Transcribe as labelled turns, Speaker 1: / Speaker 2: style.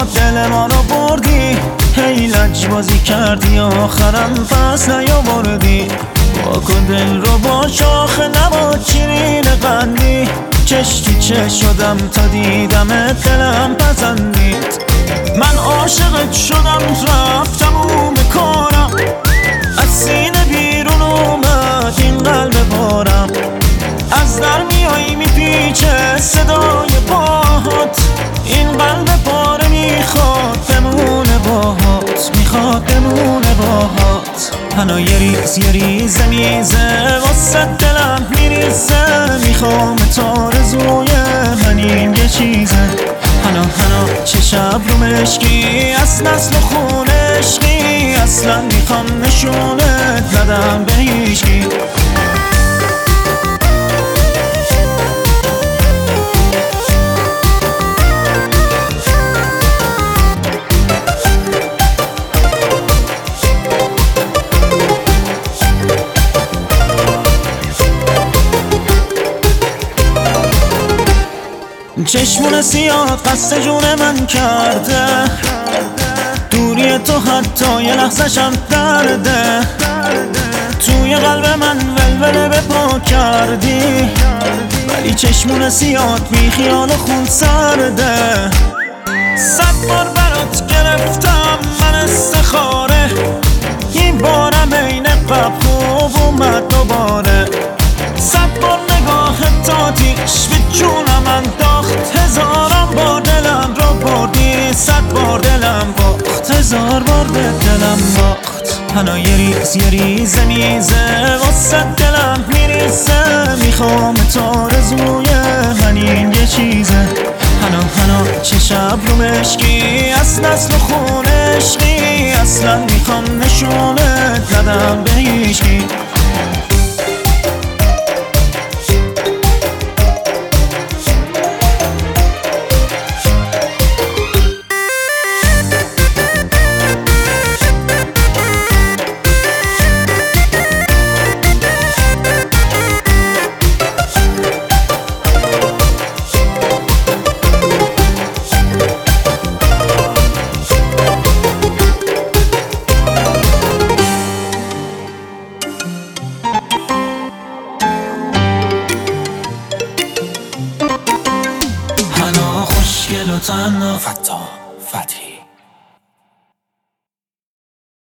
Speaker 1: دل ما رو بردی، هی لجبازی کردی آخرم پس نیاوردی. واکن دل رو با شاخه نباد شیرین قندی، چشتی چه شدم تا دیدمت دلم پسندید. من عاشقت شدم رفتم اون کارم، از سینه بیرون اومد این قلب پارم. از در میای میپیچه صدای پاهات، این قلب پاره میخواد بمونه باهات، میخواد بمونه باهات. هنو یه ریزه میزه واسه دلم میریزه، میخوام تارزوی من این یه چیزه. هنو چه شب رو مشکی از نسل خون عشقی، اصلا میخوام نشونت ندم به هیچکی. چشمون سیاه قصد جون من کرده، دوری تو حتی یه لحظه‌شم درده. توی قلب من ولوله به پا کردی، ولی چشمون سیاه بی خیال خون سرده. 100 بار برات گرفتم من استخاره، این بارم عین قبل خوب اومد دوباره. 100 بار نگاه تاتیش به جونم انداخت، هزاران بار دلم رو بردی، 100 بار دلم باخت، 1000 بار به دلم باخت. هنو یه ریزه میزه واسه دلم میریزه، میخوام تارزوی من این یه چیزه. هنو چه شب رو مشکی از نسل خون عشقی، اصلا میخوام نشونت ندم به هیچکی. خوشگل و تنها فتا فتحی